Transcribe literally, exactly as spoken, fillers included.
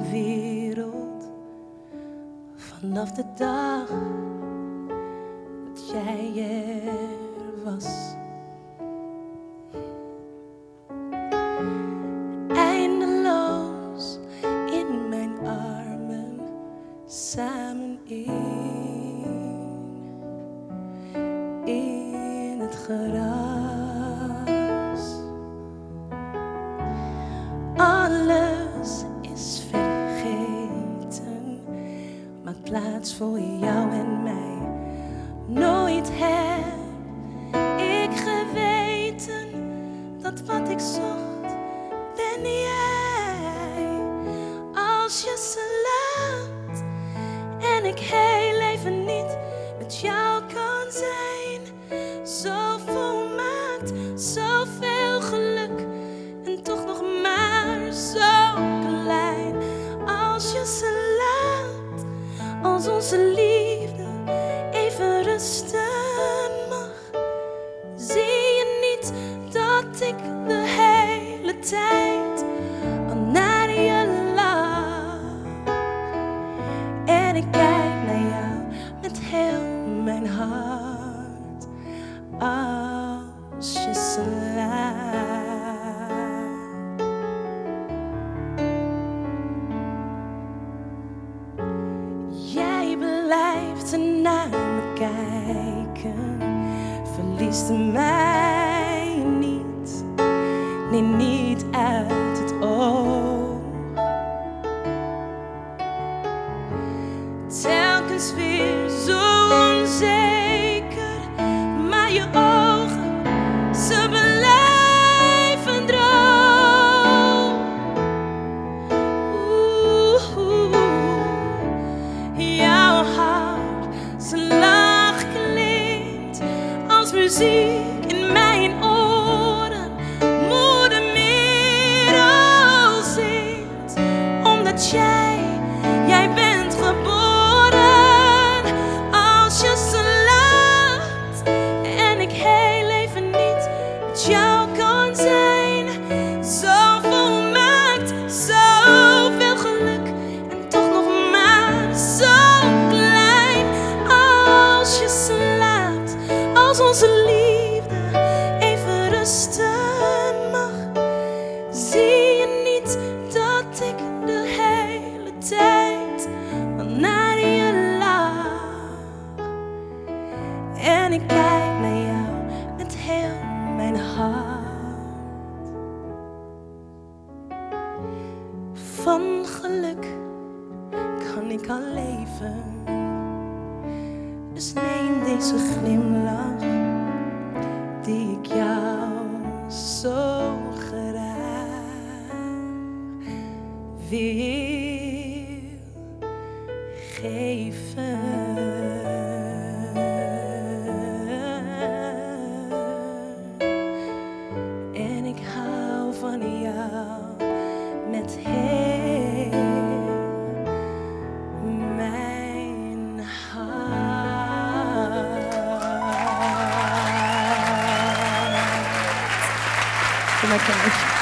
wereld. Vanaf de dag dat jij er was. Eindeloos in mijn armen, samen in, in het gras. Alles is vergeten, maakt plaats voor jou en mij. Nooit heb ik geweten dat wat ik zocht ben jij. Als je slaat en ik heel even niet met jou kan zijn, zo volmaakt, zoveel geluk en toch nog maar zo klein. Als je slaat, als onze liefde even rusten mag, zie je niet dat ik de hele tijd al naar je lag. En ik kijk naar jou met heel mijn hart als je slaat. Jij blijft naar me kijken, verliest mij niet, nee, niet uit het oog. Telkens weer zo onzeker, maar je ogen, ze blijven droog. Oeh, jouw hart, zijn lach klinkt als muziek in mijn oren. Moeder Merel zingt, omdat jij, jij bent geboren. Als je slaat en ik heel even niet met jou kan zijn, zo volmaakt, zoveel geluk en toch nog maar zo klein. Als je slaat, als onze liefde even rusten mag, zie je niet dat ik de hele tijd al naar je lag. En ik kijk naar jou met heel mijn hart. Van geluk kan ik al leven, dus neem deze glimlach die ik jou zo graag wil geven. En ik hou van jou met heel mijn hart. Voor mij